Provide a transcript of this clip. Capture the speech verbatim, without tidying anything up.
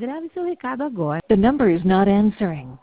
Grave seu recado agora. The number is not answering.